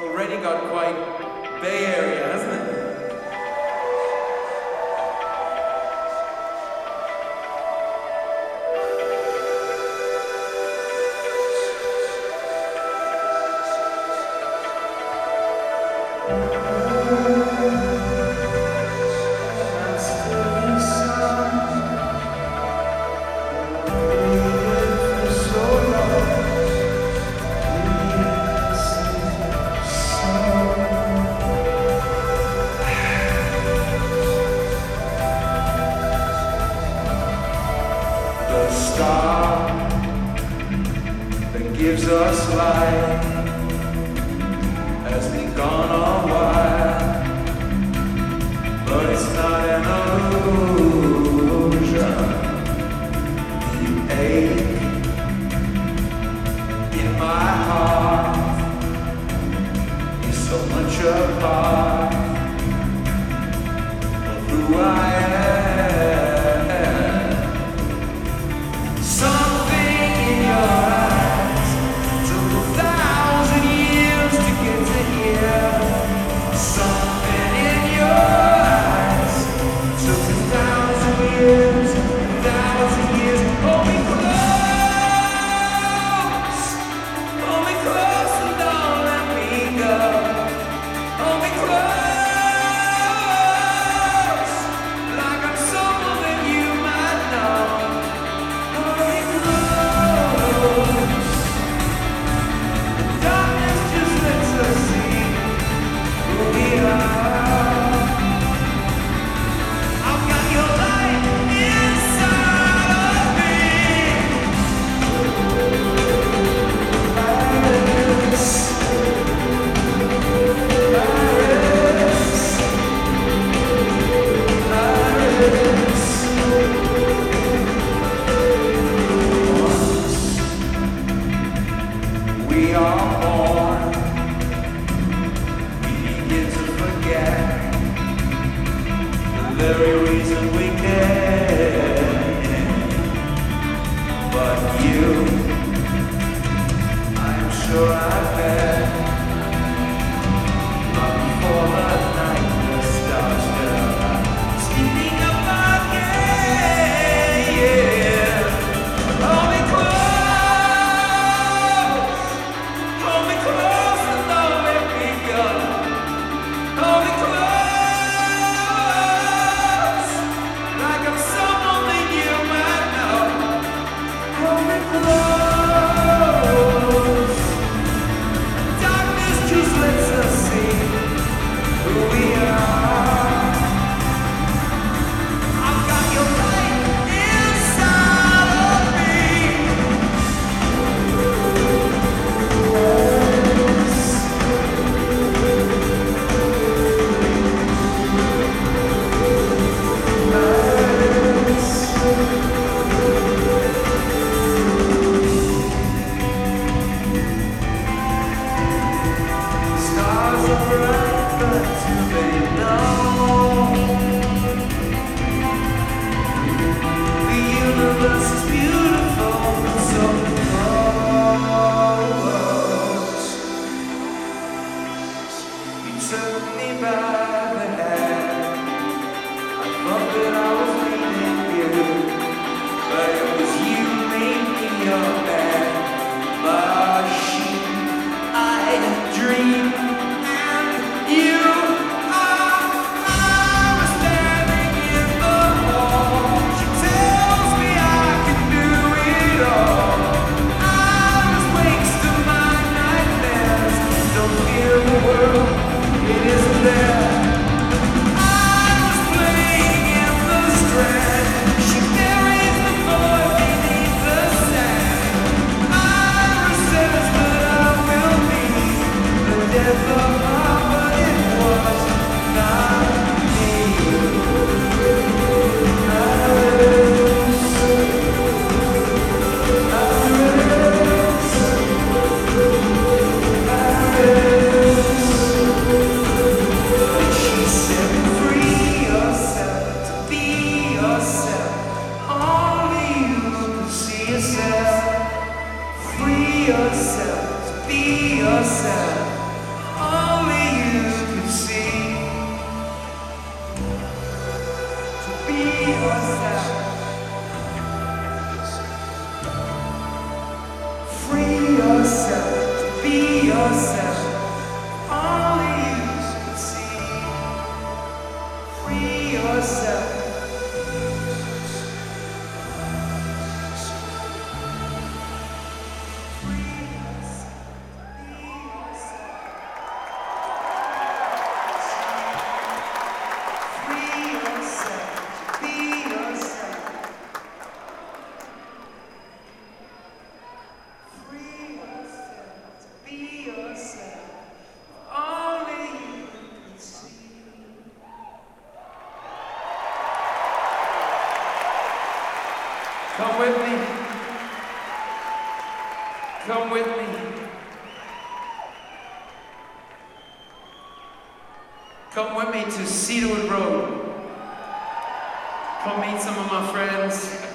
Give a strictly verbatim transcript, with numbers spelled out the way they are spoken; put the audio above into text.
already got quite Bay Area, hasn't it? Gives us light has been gone a while, but it's not an illusion. The ache in my heart is so much a part of who I am. Something in your eyes very reason we can, but you, I'm sure I've had, long before the night the stars fell out, speaking of my game, yeah. Hold me close, hold me close and don't let me go. Hold me close. Yourself, be yourself. yourself. Only you can see. Free yourself. Come with me. Come with me. Come with me to Cedarwood Road. Come meet some of my friends.